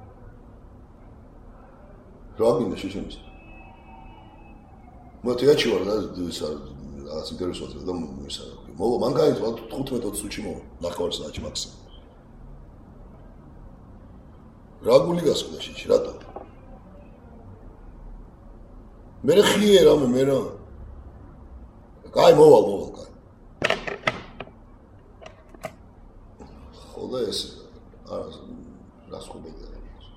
[SPEAKER 2] რა მინდა შეშემის მოთეაჩი ვარ და რაღაც ინტერესოა და მისა. მოვა მანქანით 15-20 წუთში მოვა. ნახევარ საათში მაქსიმუმ. რა გული გასკდა შეჭი რატო? მე ხიე რამე მე რა. კაი მოვალ კაი. ხოდა ეს არა რას ხუბედა.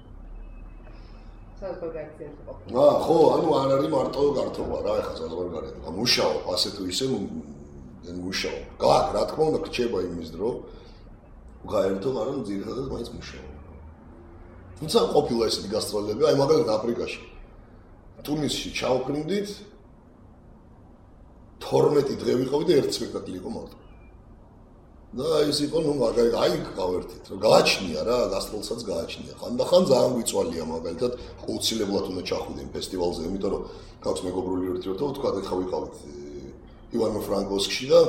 [SPEAKER 2] ხო, ანუ არ არის მარტო გართობა რა, ეხლა საზღვარგარეთ. მუშაობ, ასე თუ ისე მუშაობ. გაკ, რა თქმა უნდა, გრჩება იმის დრო. გაერთო, მაგრამ ძირითადად მაინც მუშაობ. თუმცა ყოფილა ესეთი გასტროლები, აი მაგალითად აფრიკაში. ტუნისში ჩავფრინდით 12 დღე ვიყავი და ერთ სპექტაკლი იყო მარტო. და ის იყო ნუ აი გავერთით რომ გააჩნია რა გასტროლსაც გააჩნია ხანდახან ძალიან გვიწვალია მაგალითად აუცილებლად უნდა ჩახვიდე იმ ფესტივალზე იმიტომ რომ გაქვს მეგობრული ურთიერთობა თქვა ეხლა ვიყავით ივანო-ფრანკოვსკში და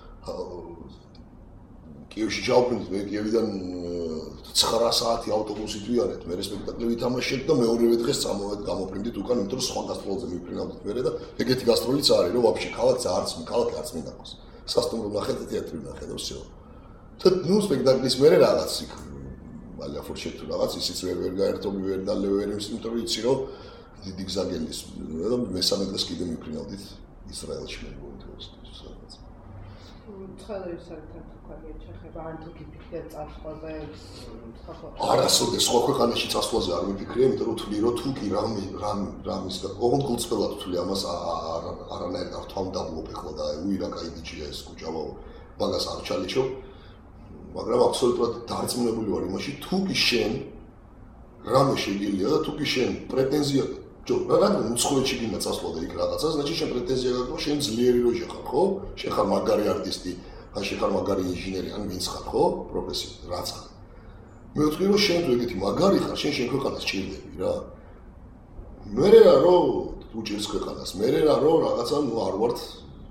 [SPEAKER 2] კიევში ჩავფრინდით მე კიევიდან 9 საათი ავტობუსით ვიარეთ მე სპექტაკლი ვითამაშეთ და მეორევე დღეს წამოვედი გამოფრინდით უკან იმიტომ რომ სხვა გასტროლზე მიფრინავდით მე და ეგეთი გასტროლიც არის რომ ვაფშე ქალაქი არც მინდა ყოს სასტუმრო ნახეთ და თეატრი ნახეთ და всё. და ნუ სპექტაკლის მერე რაღაც იქ ალაფორში თუ რაღაც ისიც ვერ გაერთობი ვერ დალე ვერ იმიტომ რომ იცი რომ დიდი გზა გელის და მესამე დღეს კიდე მიფრინავდით ისრაელში მე მგონი სადაც.
[SPEAKER 1] ცხადების საერთოდ თქვია ჩეხება ან თუ გიფიქრეთ წასვლაზე
[SPEAKER 2] არასოდეს სხვა ქვეყანაში წასვლაზე არ მიფიქრე იმიტომ რომ თვლი რომ თუ კი რამის ოღონდ გულწრფელად თვლი ამას არანაირად არ თვალდაბლობ ეხლა და უირა კაი ბიჭია ეს კუჭავა მაგას არ ჩალიჩო მაგრამ აბსოლუტურად დარწმუნებული ვარ იმაში თუ კი შენ რამე შეგიძლია და თუ კი შენ პრეტენზია რადგან უცხოეთში გინდა წასვლა და იქ რაღაცა значит შენ პრეტენზია გაქვს შენ ძლიერი როჟე ხარ ხო შენ ხარ მაგარი არტისტი ან შენ ხარ მაგარი ინჟინერი ან ვინც ხარ ხო პროფესიით რაც ხარ მე ვთქვი რომ შენ თუ ეგეთი მაგარი ხარ შენ ქვეყანას ჭირდები რა მე რა რომ უჭირს ქვეყანას მე რა რომ რაღაცა ნუ არ ვართ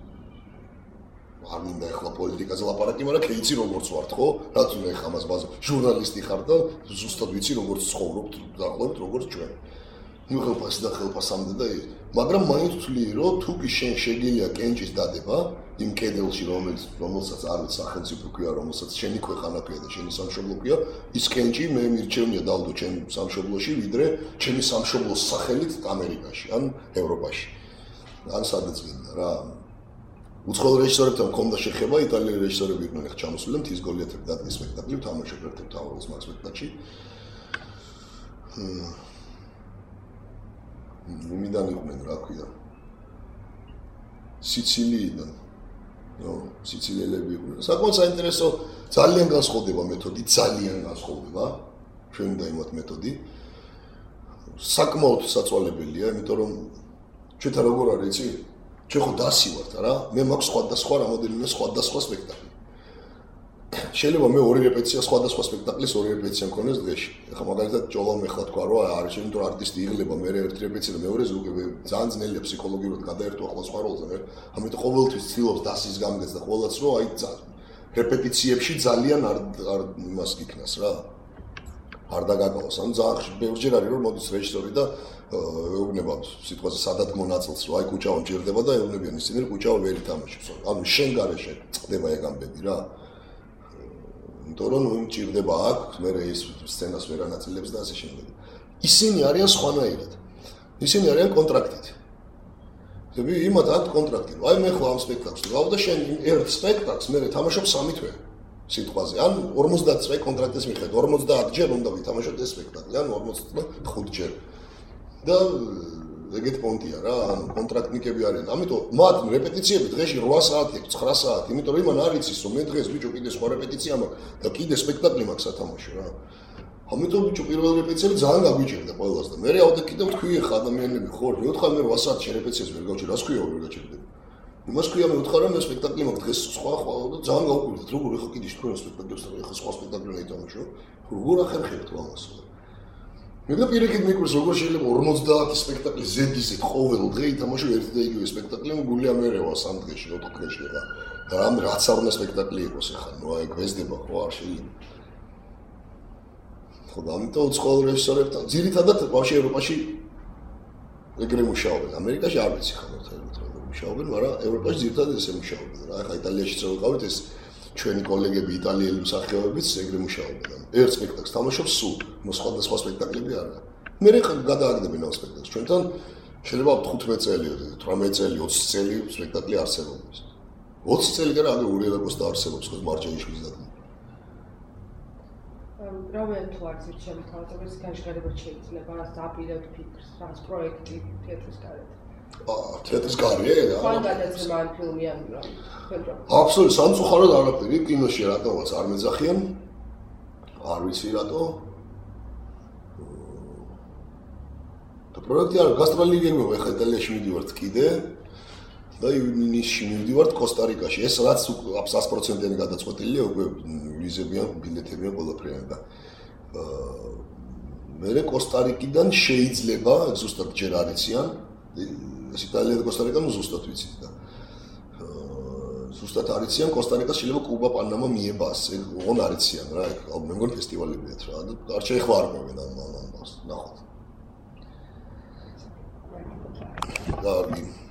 [SPEAKER 2] არ მინდა ეხლა პოლიტიკაზე ლაპარაკი მაგრამ კეიცი როგორც ვართ ხო რაც უნდა ეხლა ამას ბაზა ჟურნალისტი ხარ და ზუსტად ვიცი როგორც ცხოვრობთ დაახლოებით როგორც ჩვენ ნუ ხელფასი და ხელფასამდე და ის მაგრამ მაინც ვთვლი რომ თუ კი შენ შეგიძლია კენჭის დადება იმ კედელში რომელსაც არ ვიცი სახელმწიფო ქვია რომელსაც შენი ქვეყანა ქვია და შენი სამშობლო ქვია ის კენჭი მე მირჩევნია დავდო ჩემ სამშობლოში ვიდრე ჩემი სამშობლოს სახელით ამერიკაში ან ევროპაში ან სადაც გინდა რა უცხოელ რეჟისორებთან მქონდა შეხება იტალიელი რეჟისორები იყვნენ ახლა ჩამოსული და მთის გოლიათები დადგეს სპექტაკლი თამაშობ ერთ-ერთ თავროს მაგ სპექტაკლში იმიდან იყვნენ რა ქვია სიცილიიდან სიცილიელები იყვნენ საკმაოდ საინტერესო ძალიან განსხვავდება მეთოდი ჩვენ უნდა იმათ მეთოდი საკმაოდ საწვალებელია იმიტომ რომ ჩვენთან როგორ არის იცი ჩვენ ხო დასი ვართ რა მე მაქვს სხვადასხვა რამოდენიმე სხვადასხვა სპექტაკლი შეიძლება მე ორი რეპეტიცია სხვადასხვა სპექტაკლის ორი რეპეტიცია მქონდეს დღეში. ეხლა მაგალითად ჭოლამ ეხლა თქვა რომ არის შეიძლება რომ არტისტი იღლება მე ერთი რეპეტიცია და მეორეზე უკვე ძალიან ძნელია ფსიქოლოგიურად გადაერთვა ახლა სხვა როლზე მე. ამიტომ ყოველთვის ცდილობს დასის გამგეს და ყოველაც რომ აი რეპეტიციებში ძალიან არ იმას გიქნას რა. არ დაგაკავოს. ანუ ძალიან ბევრჯერ არის რომ მოდის რეჟისორი და ეუბნება სიტყვაზე სადადგმო ნაწილს რომ აი კუჭავა მჭირდება და ეუბნებიან ისინი რომ კუჭავა ვერ ითამაშებს. ანუ შენ გარეშე წდება ეგ ამბები რა. იმიტომ რომ მჭირდება აქ მე ეს სცენას ვერ ანაწილებს და ასე შემდეგ. ისინი არიან სხვანაირად. ისინი არიან კონტრაქტით. ხები იმათ აქ კონტრაქტი. აი მე ხო ამ სპექტაკლს გავდა შენ ერთ სპექტაკლს მე თამაშობ 3 თვე სიტყვაზე. ან 50 წვე კონტრაქტის მიხედვით 50 ჯერ უნდა ვითამაშოთ ეს სპექტაკლი. ან 45 ჯერ. და ეგეთ პონტია რა, ანუ კონტრაქტნიკები არიან. ამიტომ მათ რეპეტიციები დღეში 8 საათი, 9 საათი, იმიტომ რომ იმან არ იცის რომ მე დღეს ბიჭო კიდე სხვა რეპეტიცია მაქვს და კიდე სპექტაკლი მაქვს სათამაშო რა. ამიტომ ბიჭო პირველ რეპეტიციები ძალიან გაგვიჭირდა ყველას და მე ავდე კიდევ თქვი ხა ადამიანები ხო, მე ვთხარ მე 8 საათი რეპეტიციას ვერ გავჭირ, რას ქვია ვერ გაჭირდები. იმას ქვია მე ვთხარ რომ მე სპექტაკლი მაქვს დღეს სხვა და ძალიან გავუკვირდით როგორ ეხა კიდე თქვენ სპექტაკლებს და ეხა სხვა სპექტაკლი უნდა ითამაშო. როგორ ახერხებთ ამას? მე და პირიქით მიკვირს როგორ შეიძლება 50 სპექტაკლი ზედიზედ ყოველ დღე ითამაშო ერთი და იგივე სპექტაკლი გულია მერევა 3 დღეში 4 დღეში ხა რამ რაც არ უნდა სპექტაკლი იყოს ხა ნუ აი გვესდება ხო არ შეიძლება ხო და ამიტომ უცხოელ რეჟისორებთან ძირითადად ბავშვი ევროპაში ეგრე მუშაობენ ამერიკაში არ ვიცი ხა როგორ მუშაობენ მაგრამ ევროპაში ძირითადად ესე მუშაობენ რა ხა იტალიაშიც რო ვიყავით ეს ჩვენი კოლეგები იტალიელი მსახიობებიც ეგრე მუშაობენ. ერთ სპექტაკლს თამაშობს სულ, სხვადასხვა სპექტაკლები არა. მე რა გადააგდებენ ამ სპექტაკლს. ჩვენთან შეიძლება 15 წელი, 18 წელი, 20 წელი სპექტაკლი არსებობს. 20 წელი კი რა აგერ ურიელაკოს და არსებობს ხო მარჯანიშვილის და.
[SPEAKER 1] რავენ თუ არის შემოთავაზების განშღერება შეიძლება დაპირებთ ფიქრს, რაც პროექტი თეატრის გარეთ. თეატრის გარეთ? ხო, გადაცემა ან ფილმი ან რა.
[SPEAKER 2] აბსოლუტურად სამწუხაროდ არაფერი კინოში რატომაც არ მეძახიან არ ვიცი რატო და პროექტი არ გასტროლიგებია ეხლა იტალიაში მიდივართ კიდე და ივნისში მივდივართ კოსტა-რიკაში. ეს რაც 100%-იანი გადაწყვეტილია, უკვე ვიზებიან, ბილეთებიან ყველაფერია და მე კოსტა-რიკიდან შეიძლება ზუსტად ჯერ არ იციან. ეს იტალია და კოსტა-რიკა ნუ ზუსტად ვიცით და ზუსტად არ იციან კოსტა-რიკას შეიძლება კუბა, პანამა მიებას. ეგ ოღონ არ იციან რა, ეგ მე მგონი ფესტივალებიათ რა და არ შეეხმარებიან ამ ამბავს. ნახოთ. და